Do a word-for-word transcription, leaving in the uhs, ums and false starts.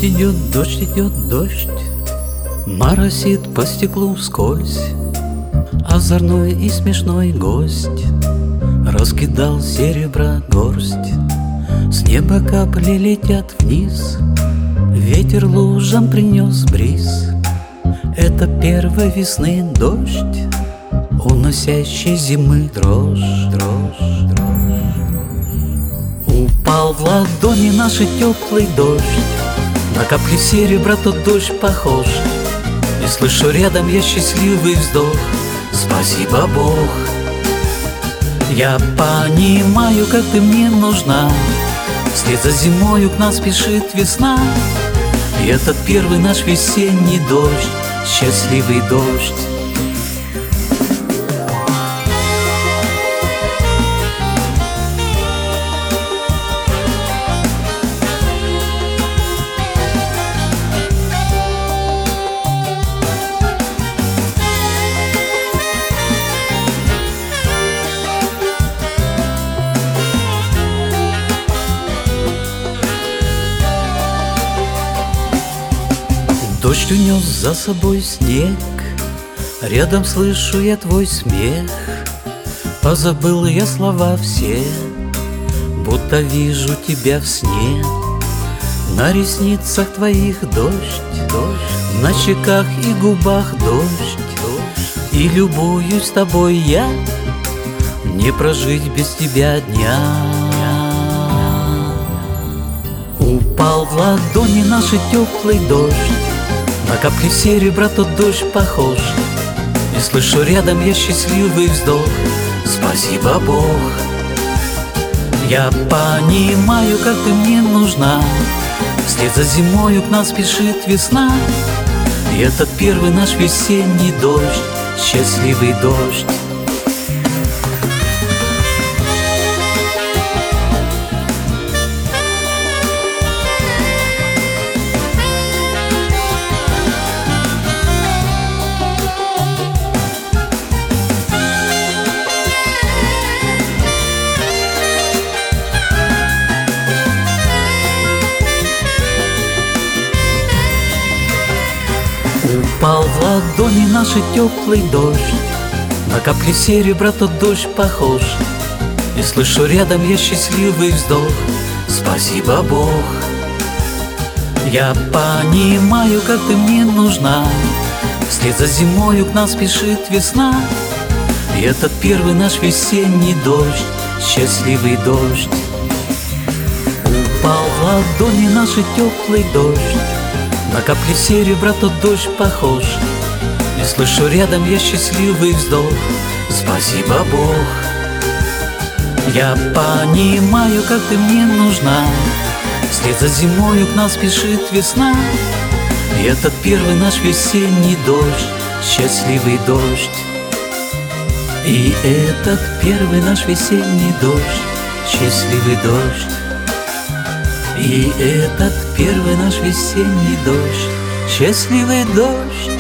идет, дождь идет, дождь, моросит по стеклу вскользь. Озорной и смешной гость раскидал серебра горсть. С неба капли летят вниз, ветер лужам принес бриз. Это первой весны дождь, уносящий зимы дрожь, дрожь, дрожь. Упал в ладони наш теплый дождь, на капли серебра тот дождь похож. И слышу рядом я счастливый вздох: спасибо, Бог. Я понимаю, как ты мне нужна, вслед за зимою к нам спешит весна. И этот первый наш весенний дождь, счастливый дождь. Дождь унес за собой снег, рядом слышу я твой смех. Позабыл я слова все, будто вижу тебя в сне. На ресницах твоих дождь, дождь, на щеках и губах дождь, дождь. И любуюсь тобой я, не прожить без тебя дня. Упал в ладони наш теплый дождь, на капли серебра тот дождь похож. И слышу рядом я счастливый вздох: спасибо, Бог. Я понимаю, как ты мне нужна, вслед за зимою к нам спешит весна. И этот первый наш весенний дождь, счастливый дождь. Упал в ладони наш теплый дождь, на капли серебра тот дождь похож. И слышу рядом я счастливый вздох: спасибо, Бог. Я понимаю, как ты мне нужна, вслед за зимою к нам спешит весна. И этот первый наш весенний дождь, счастливый дождь. Упал в ладони наш теплый дождь, на капли серебра тот дождь похож. И слышу рядом я счастливый вздох: спасибо, Бог. Я понимаю, как ты мне нужна, вслед за зимою к нам спешит весна. И этот первый наш весенний дождь, счастливый дождь. И этот первый наш весенний дождь, счастливый дождь. И этот первый наш весенний дождь, счастливый дождь.